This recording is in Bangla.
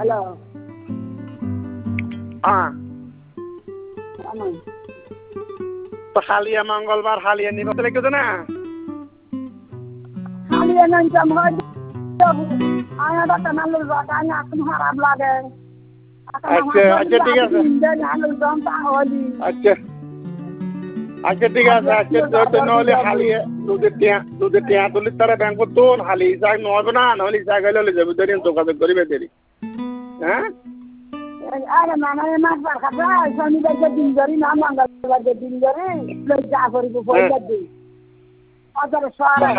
হ্যালো তো হালিয়া মঙ্গলবার হালিয়া নিবা লিখেছে না হালিয়া নাই জমা আয়াটা কানাল জায়গা এখন খারাপ লাগে আচ্ছা আচ্ছা ঠিক আছে আচ্ছা আচ্ছা ঠিক আছে আচ্ছা নহলে হালিয়ে দুধের টিয়া তুলি তারা ব্যাংক তোল হালি ইসাক নহবে না নহলে ইসাক হলে যাবে দেরি যোগাযোগ করিবে দেরি হ্যাঁ আরে মানে মাছ বার খাবে শনিবারকে দিন ধরি না মঙ্গলবারকে দিন ধরি যা করিব পয়সা দিই অত